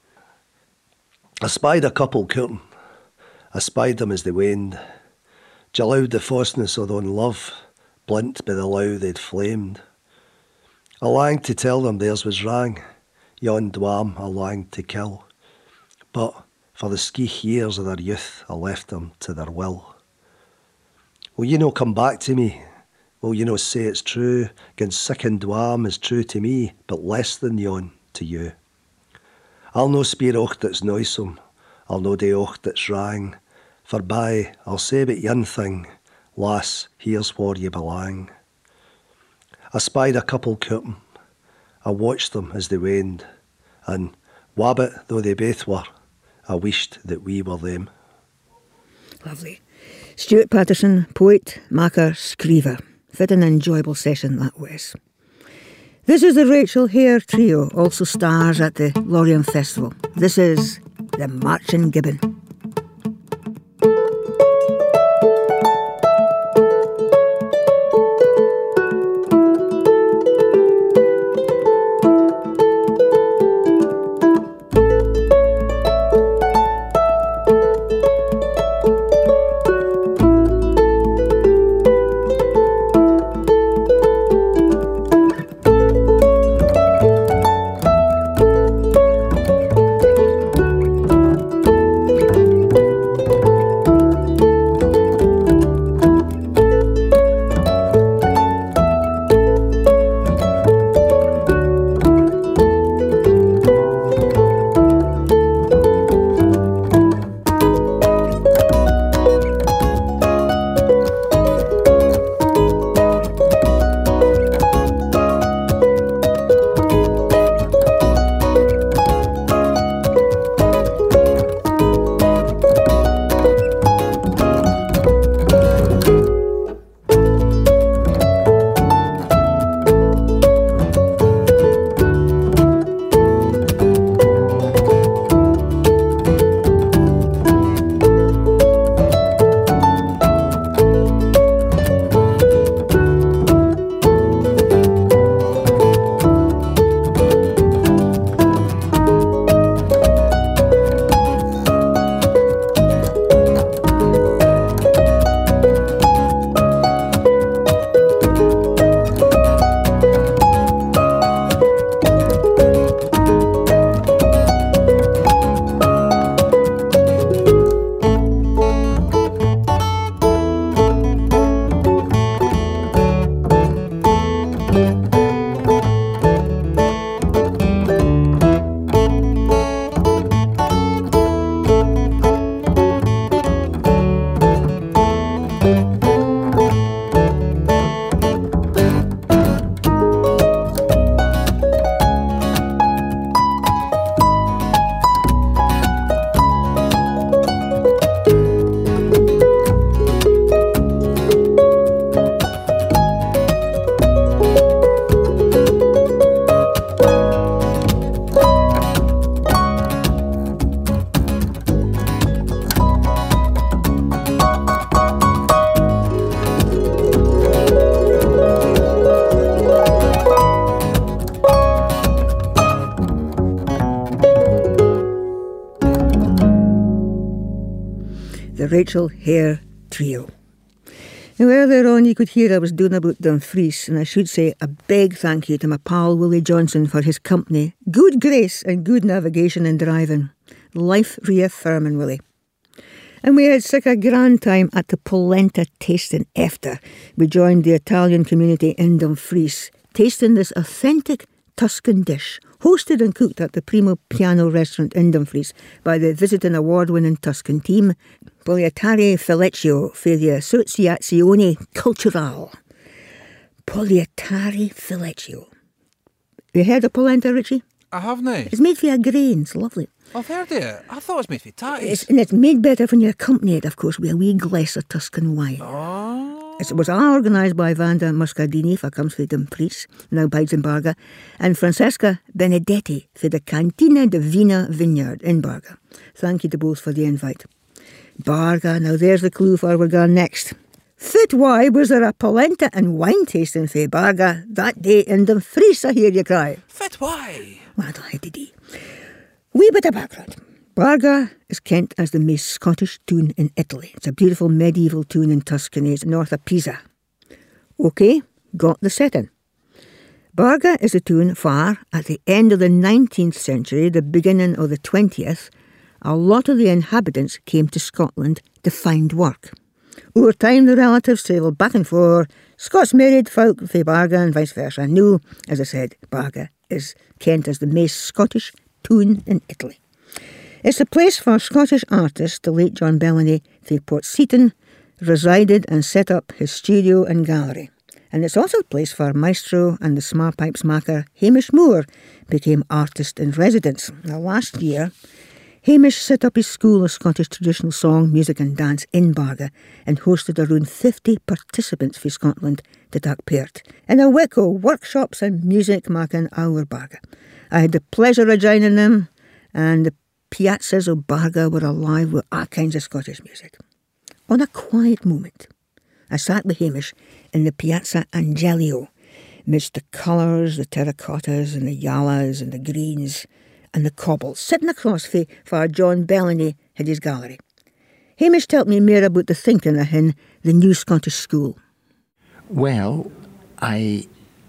I spied a couple courting, I spied them as they waned, jallowed the fastness of their love, blint by the low they'd flamed. I longed to tell them theirs was wrang, yon dwam I longed to kill, but for the skeich years of their youth I left them to their will. Will you no come back to me? Will you no say it's true, gin sickened dwam is true to me, but less than yon to you? I'll no speir och that's noisome, I'll no do och that's wrang, for by I'll say but yon thing, lass, here's where you belong. I spied a couple courting, I watched them as they waned, and wabbit though they both were, I wished that we were them. Lovely. Stuart Patterson, poet, maker, screever. What an enjoyable session that was. This is the Rachel Hare Trio, also stars at the Lorient Festival. This is The Marching Gibbon. Rachel Hare Trio. Now earlier on you could hear I was doing about Dumfries, and I should say a big thank you to my pal Willie Johnson for his company, good grace and good navigation in driving. Life reaffirming, Willie. And we had such a grand time at the polenta tasting after we joined the Italian community in Dumfries, tasting this authentic Tuscan dish, hosted and cooked at the Primo Piano restaurant in Dumfries by the visiting award-winning Tuscan team, Polentari Feliccio for the Associazione Culturale. Polentari Feliccio. You heard of polenta, Richie? I haven't. It's made for your grains, lovely. I've heard it. I thought it was made for tatties. And it's made better when you accompany it, of course, with a wee glass of Tuscan wine. Oh. It was organised by Vanda Muscardini for comes for Dumfries, now bides in Barga, and Francesca Benedetti for the Cantina Divina Vineyard in Barga. Thank you to both for the invite. Barga, now there's the clue for where we're going next. Fit why was there a polenta and wine tasting for Barga that day in Dumfries, I hear you cry. Fit why? Well, I did. Wee bit of background. Barga is kent as the most Scottish tune in Italy. It's a beautiful medieval tune in Tuscany. It's north of Pisa. OK, got the setting. Barga is a tune for, at the end of the 19th century, the beginning of the 20th, a lot of the inhabitants came to Scotland to find work. Over time, the relatives travelled back and forth. Scots married folk for Barga and vice versa. Now, as I said, Barga is kent as the most Scottish tune in Italy. It's a place for Scottish artist, the late John Bellany, for Port Seaton, resided and set up his studio and gallery. And it's also a place for maestro and the small pipes maker Hamish Moore became artist in residence. Now last year, Hamish set up his school of Scottish traditional song, music and dance in Barga and hosted around 50 participants for Scotland to take part in a week of workshops and music making our Barga. I had the pleasure of joining them, and the piazzas of Barga were alive with all kinds of Scottish music. On a quiet moment, I sat with Hamish in the Piazza Angelio, amidst the colours, the terracottas and the yallas and the greens and the cobbles, sitting across for John Bellany had his gallery. Hamish told me more about the thinking of him, the new Scottish school. Well, I'm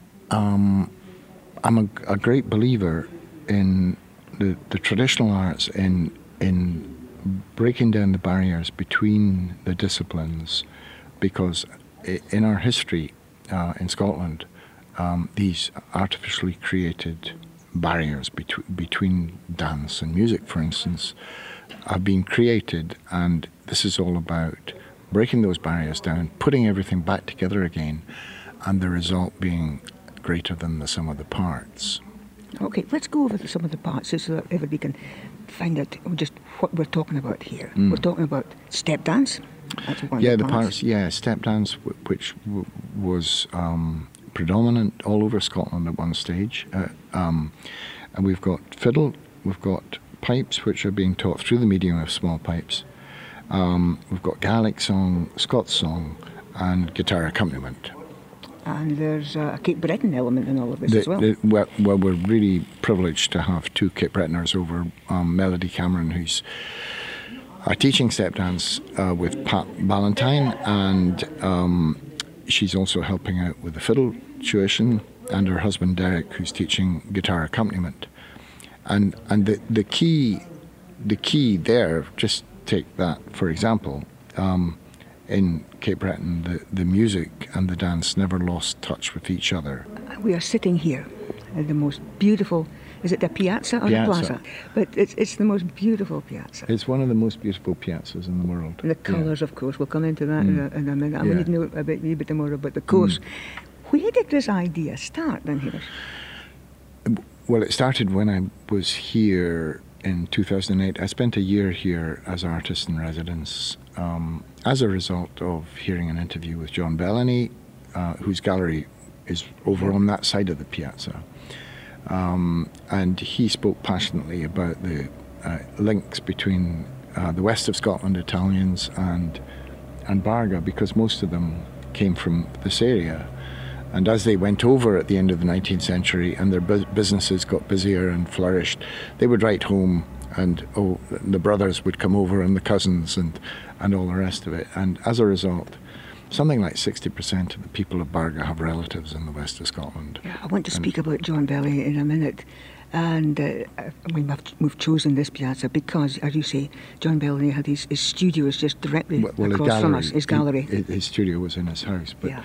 a great believer in the traditional arts, in breaking down the barriers between the disciplines, because in our history in Scotland, these artificially created barriers between dance and music, for instance, have been created, and this is all about breaking those barriers down, putting everything back together again, and the result being greater than the sum of the parts. OK, let's go over some of the parts so that everybody can find out just what we're talking about here. We're talking about step dance. That's one of the parts. Step dance, which was predominant all over Scotland at one stage. And we've got fiddle, we've got pipes, which are being taught through the medium of small pipes. We've got Gaelic song, Scots song, and guitar accompaniment. And there's a Cape Breton element in all of this as well. Well, we're really privileged to have two Cape Bretoners over, Melody Cameron, who's teaching step dance with Pat Ballantyne, and she's also helping out with the fiddle tuition, and her husband Derek, who's teaching guitar accompaniment. And the key there, just take that for example, in Cape Breton, the music and the dance never lost touch with each other. We are sitting here at the most beautiful, is it the piazza or the plaza? But it's the most beautiful piazza. It's one of the most beautiful piazzas in the world. And the colours, of course, we'll come into that in a minute. I need to know a bit more about the course. Where did this idea start then, Hamish? Well, it started when I was here in 2008. I spent a year here as artist in residence as a result of hearing an interview with John Bellany, whose gallery is over on that side of the piazza. And he spoke passionately about the links between the west of Scotland Italians and Barga, because most of them came from this area. And as they went over at the end of the 19th century and their businesses got busier and flourished, they would write home and the brothers would come over and the cousins and all the rest of it. And as a result, something like 60% of the people of Barga have relatives in the west of Scotland. Yeah, I want to speak about John Belly in a minute. And we've chosen this piazza because, as you say, John Belly had his studios just directly across from us, his gallery. His studio was in his house. But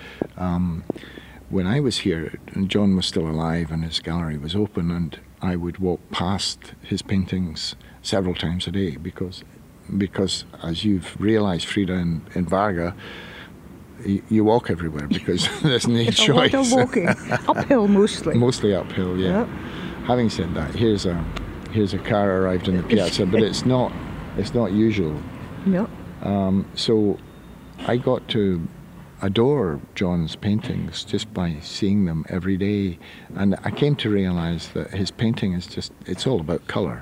when I was here, John was still alive and his gallery was open, and I would walk past his paintings several times a day because as you've realised, Frida, in Barga, you walk everywhere because there's no choice. A lot of walking, uphill mostly. Mostly uphill, yeah. Yep. Having said that, here's a car arrived in the piazza, but it's not usual. No. So I got to adore John's paintings just by seeing them every day, and I came to realise that his painting is it's all about colour.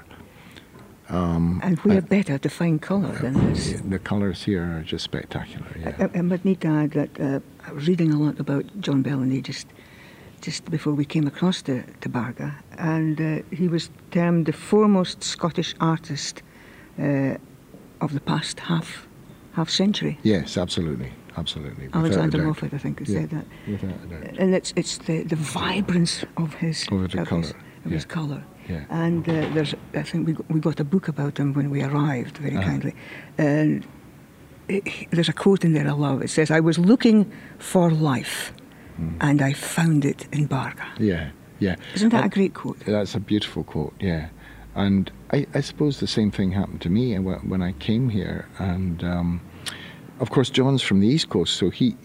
And where better to find colour than this? The colours here are just spectacular. Yeah. I would need to add that I was reading a lot about John Bellamy just before we came across to Barga, and he was termed the foremost Scottish artist of the past half century. Yes, absolutely. Alexander Moffat, I think, said that. Without a doubt. And it's the vibrance of his colour. Yeah. And I think we got a book about him when we arrived, very kindly. And there's a quote in there I love. It says, "I was looking for life, and I found it in Barga." Yeah. Isn't that a great quote? That's a beautiful quote, yeah. And I suppose the same thing happened to me when I came here. And of course, John's from the East Coast, so he's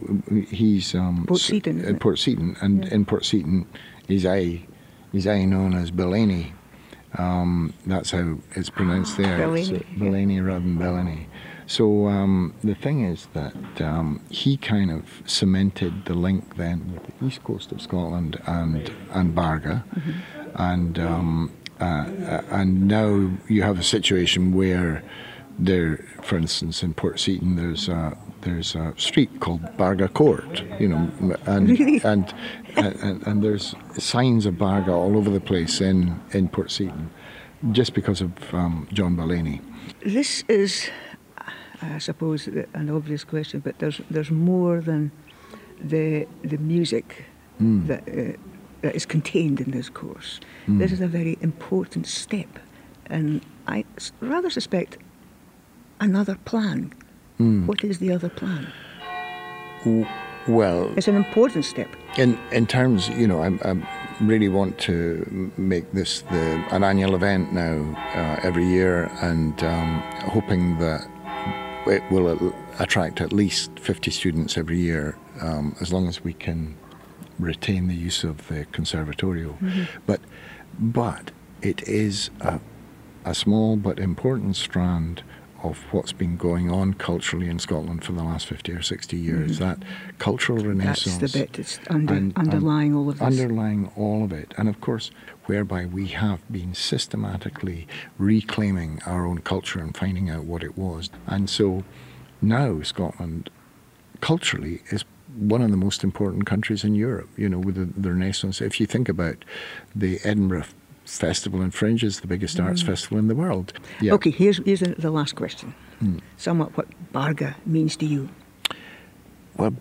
Portseaton, Port Seaton, and in Port Seaton, he's known as Bellany. That's how it's pronounced there. Bellany rather than Bellany. So the thing is that he kind of cemented the link then with the east coast of Scotland and Barga, and now you have a situation where there, for instance, in Port Seaton, there's a street called Barga Court, and there's signs of Barga all over the place in Port Seaton, just because of John Bellany. This is, I suppose, an obvious question, but there's more than the music that is contained in this course. This is a very important step, and I rather suspect another plan. What is the other plan? Well, it's an important step. In terms, I really want to make this an annual event now every year, and hoping that it will attract at least 50 students every year, as long as we can retain the use of the conservatorio. But it is a small but important strand of what's been going on culturally in Scotland for the last 50 or 60 years, that cultural renaissance. That's the bit, it's underlying all of this. Underlying all of it. And of course, whereby we have been systematically reclaiming our own culture and finding out what it was. And so now Scotland, culturally, is one of the most important countries in Europe, with the Renaissance. If you think about the Edinburgh Festival and Fringe is the biggest arts festival in the world. Yeah. Okay, here's the last question. Somewhat what Barga means to you. Well,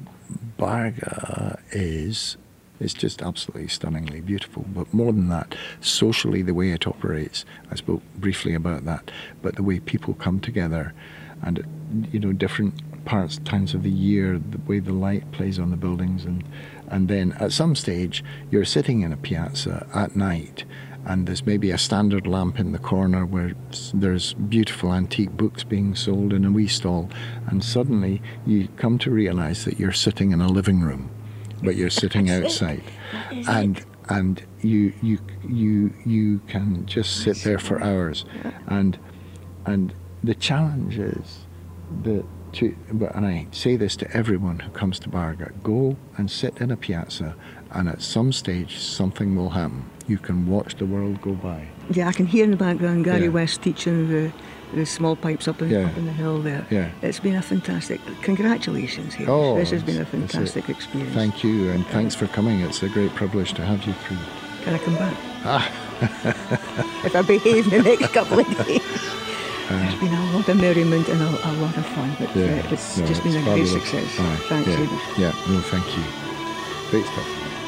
Barga is just absolutely stunningly beautiful. But more than that, socially, the way it operates, I spoke briefly about that, but the way people come together and, different times of the year, the way the light plays on the buildings, and then at some stage, you're sitting in a piazza at night, and there's maybe a standard lamp in the corner where there's beautiful antique books being sold in a wee stall, and suddenly you come to realise that you're sitting in a living room, but you're sitting outside, and you can just sit there for hours, and the challenge is and I say this to everyone who comes to Barga, go and sit in a piazza, and at some stage something will happen. You can watch the world go by. Yeah, I can hear in the background Gary West teaching the small pipes up in the hill there. Yeah. It's been a fantastic, congratulations here. This has been a fantastic experience. Thank you, and thanks for coming. It's a great privilege to have you through. Can I come back? if I behave the next couple of days. There's been a lot of merriment and a lot of fun, but it's just been a great success. Thanks, Hamish. Yeah, no, thank you. Great stuff.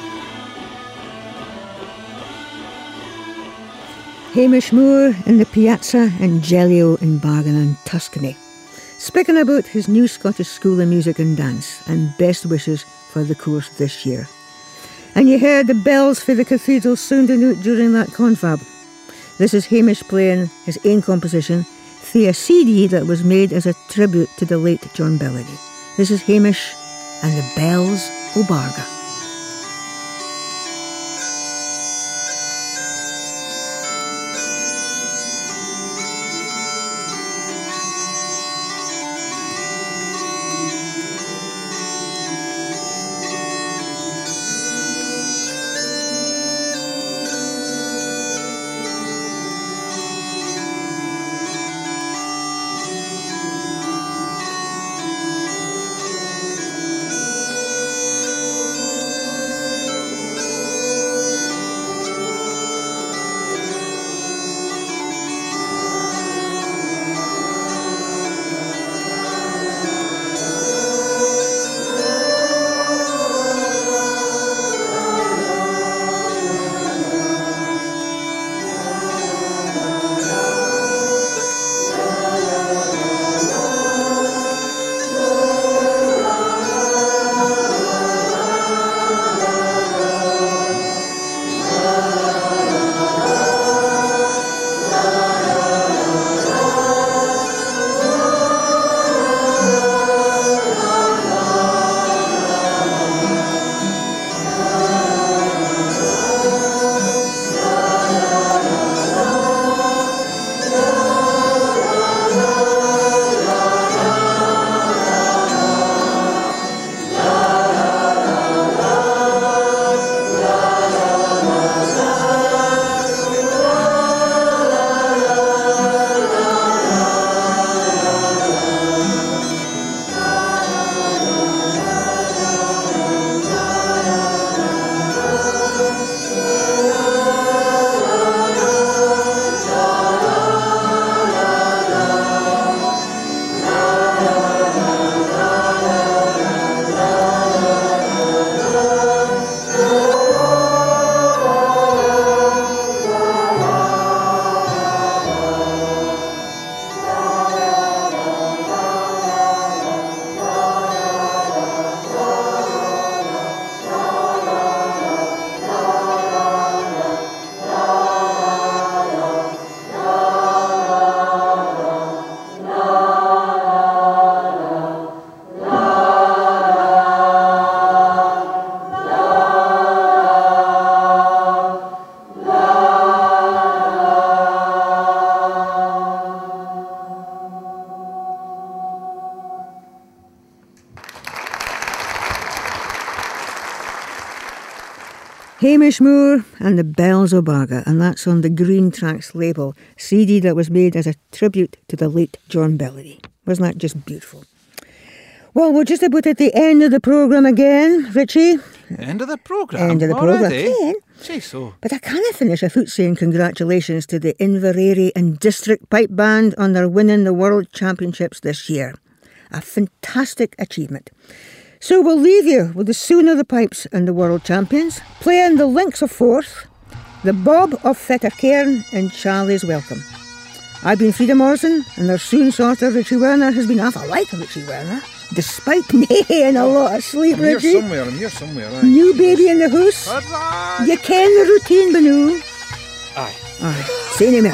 Hamish Moore in the Piazza in Gelio in Bargana, Tuscany, speaking about his new Scottish School of Music and Dance and best wishes for the course this year. And you heard the bells for the cathedral sounding out during that confab. This is Hamish playing his own composition, for a CD that was made as a tribute to the late John Bellady. This is Hamish and the Bells o' Barga. Hamish Moore and the Bells o' Barga, and that's on the Green Tracks label, CD that was made as a tribute to the late John Bellady. Wasn't that just beautiful? Well, we're just about at the end of the programme again, Richie. End of the programme? End of the programme. Already? Gee, so. But I can't finish without saying congratulations to the Inverary and District Pipe Band on their winning the World Championships this year. A fantastic achievement. So we'll leave you with the Soon of the Pipes and the World Champions, playing the Links of Forth, the Bob of Fettercairn and Charlie's Welcome. I've been Frida Morrison, and their soon sorter Richie Werner has been half a like Richie Werner, despite me and a lot of sleep, Richie. I'm here somewhere. Aye. New baby in the house. You ken the routine, Banu. Aye. Same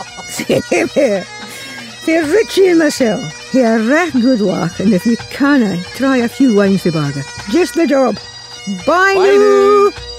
here. For Richie and myself, he a right good luck, and if you canna, try a few wines for Barga. Just the job. Bye now.